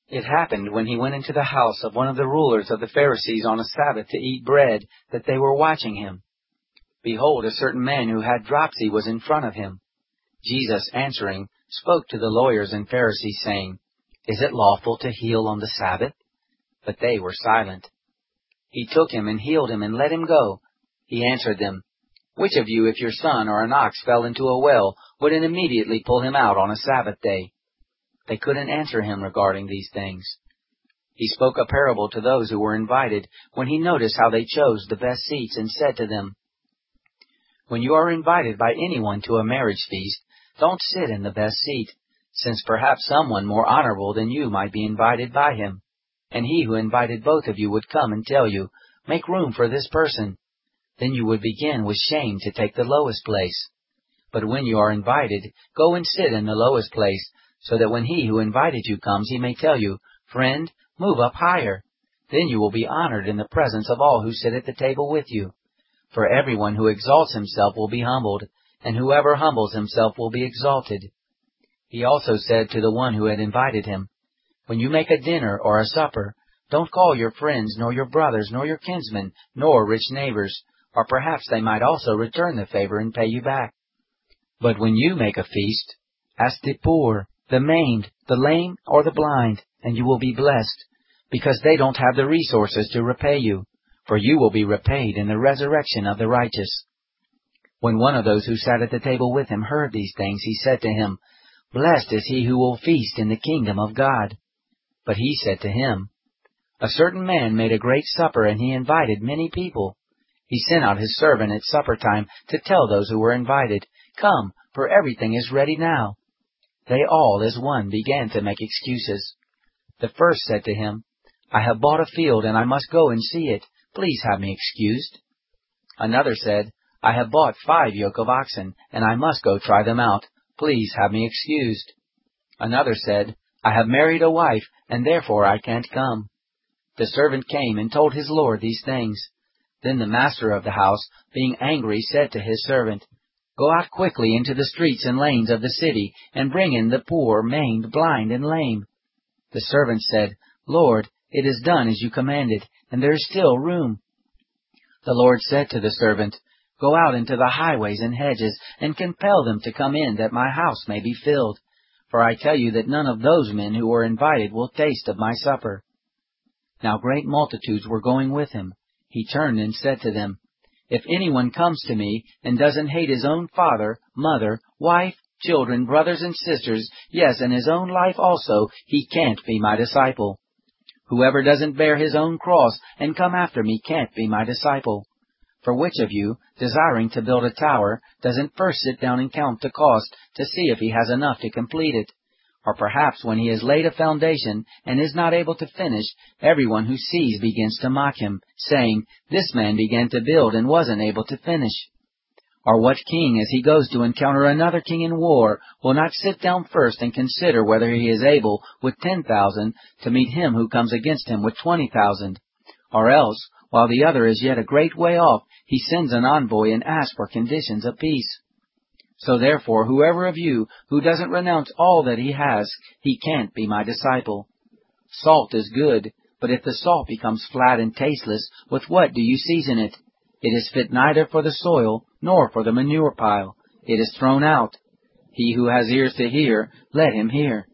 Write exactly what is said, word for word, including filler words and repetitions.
It happened when he went into the house of one of the rulers of the Pharisees on a Sabbath to eat bread, that they were watching him. Behold, a certain man who had dropsy was in front of him. Jesus, answering, spoke to the lawyers and Pharisees, saying, Is it lawful to heal on the Sabbath? But they were silent. He took him and healed him and let him go. He answered them, Which of you, if your son or an ox fell into a well, wouldn't immediately pull him out on a Sabbath day? They couldn't answer him regarding these things. He spoke a parable to those who were invited, when he noticed how they chose the best seats, and said to them, When you are invited by anyone to a marriage feast, don't sit in the best seat, since perhaps someone more honorable than you might be invited by him. And he who invited both of you would come and tell you, Make room for this person. Then you would begin with shame to take the lowest place. But when you are invited, go and sit in the lowest place, so that when he who invited you comes, he may tell you, Friend, move up higher. Then you will be honored in the presence of all who sit at the table with you. For everyone who exalts himself will be humbled, and whoever humbles himself will be exalted. He also said to the one who had invited him, When you make a dinner or a supper, don't call your friends, nor your brothers, nor your kinsmen, nor rich neighbors, or perhaps they might also return the favor and pay you back. But when you make a feast, ask the poor, the maimed, the lame, or the blind, and you will be blessed, because they don't have the resources to repay you, for you will be repaid in the resurrection of the righteous. When one of those who sat at the table with him heard these things, he said to him, Blessed is he who will feast in the kingdom of God. But he said to him, A certain man made a great supper, and he invited many people. He sent out his servant at supper time to tell those who were invited, Come, for everything is ready now. They all as one began to make excuses. The first said to him, I have bought a field, and I must go and see it. Please have me excused. Another said, I have bought five yoke of oxen, and I must go try them out. Please have me excused. Another said, I have married a wife, and therefore I can't come. The servant came and told his lord these things. Then the master of the house, being angry, said to his servant, Go out quickly into the streets and lanes of the city, and bring in the poor, maimed, blind, and lame. The servant said, Lord, it is done as you commanded, and there is still room. The Lord said to the servant, Go out into the highways and hedges, and compel them to come in, that my house may be filled. For I tell you that none of those men who were invited will taste of my supper. Now great multitudes were going with him. He turned and said to them, If anyone comes to me and doesn't hate his own father, mother, wife, children, brothers and sisters, yes, and his own life also, he can't be my disciple. Whoever doesn't bear his own cross and come after me can't be my disciple. For which of you, desiring to build a tower, doesn't first sit down and count the cost to see if he has enough to complete it? Or perhaps when he has laid a foundation and is not able to finish, everyone who sees begins to mock him, saying, This man began to build and wasn't able to finish. Or what king, as he goes to encounter another king in war, will not sit down first and consider whether he is able, with ten thousand, to meet him who comes against him with twenty thousand? Or else, while the other is yet a great way off, he sends an envoy and asks for conditions of peace. So therefore, whoever of you who doesn't renounce all that he has, he can't be my disciple. Salt is good, but if the salt becomes flat and tasteless, with what do you season it? It is fit neither for the soil nor for the manure pile. It is thrown out. He who has ears to hear, let him hear.